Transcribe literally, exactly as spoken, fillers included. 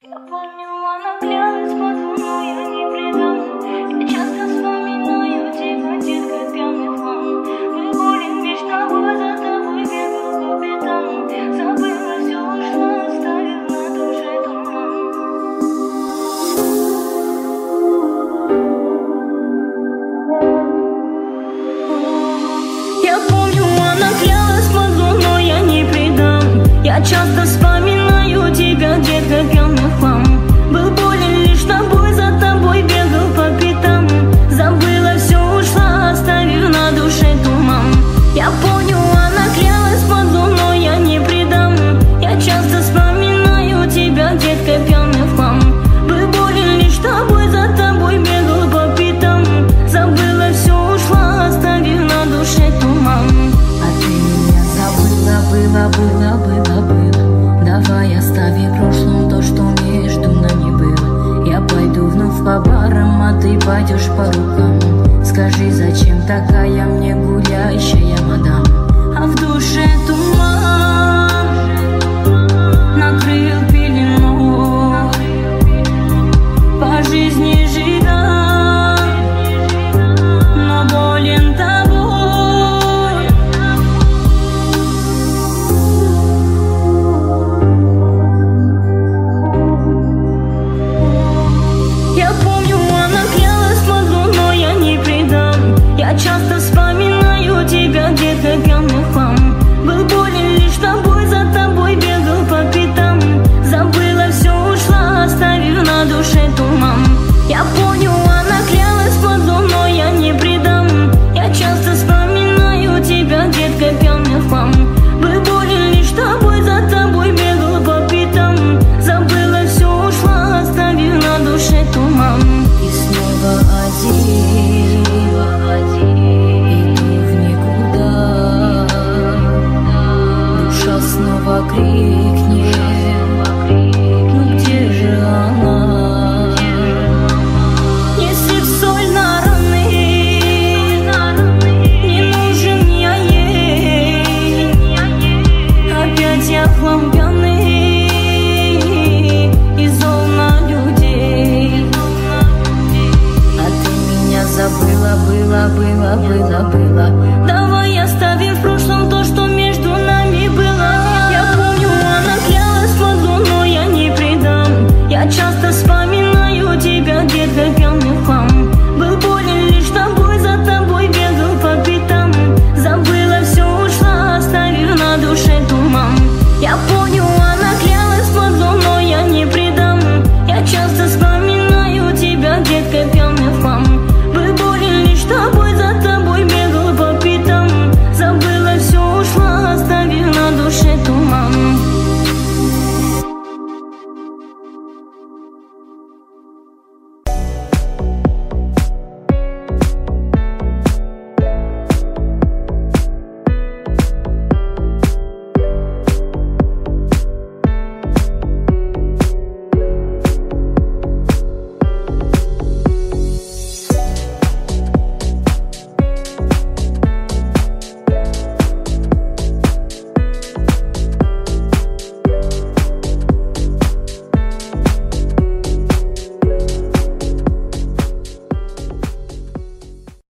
Я помню, она клялась под луной, я не предам. Я часто вспоминаю тебя, детка, пьяный хлам. Мы были меж тобой, за тобой бегал по пятам. Забыла, все ушла, оставив на душе туман. Я помню, она клялась под луной, я не предам. Я часто вспоминаю тебя, детка, пьяный хлам. Был болен лишь тобой, за тобой бегал по пятам. Забыла, все ушла, оставив на душе туман. Я помню, она клялась под луной, я не предам. Я часто вспоминаю тебя, детка, пьяный хлам. Был болен лишь тобой, за тобой бегал по пятам. Забыла, все ушла, оставив на душе туман. А ты меня забыла, было, было, было, было. Давай оставим в прошлом то, что между нами было. Я пойду вновь по барам, а ты пойдешь по рукам. Скажи, зачем такая мне гуляющая мадам? А в душе туман накрыл пеленой. По жизни жила, но болен тобой. Я помню, она клялась под луной, я не предам. Я часто вспоминаю тебя, детка, пьяный хлам. Был болен лишь тобой, за тобой бегал по пятам. Забыла, все ушла, оставив на душе туман. Я помню, она клялась под луной, я не предам. Я часто вспоминаю тебя, детка, пьяный хлам. Был болен лишь тобой, за тобой бегал по пятам. Забыла, все ушла, оставив на душе туман. И снова один, иду в никуда. Душа снова крикнет, ну где же она? Если в соль на раны, не нужен я ей. Опять я хлам пьяный и зол на людей. А ты меня забыла, было, было, было, было. Давай оставим в прошлом то, что между нами было. Я помню, она клялась под луной, я не предам. Я часто вспоминаю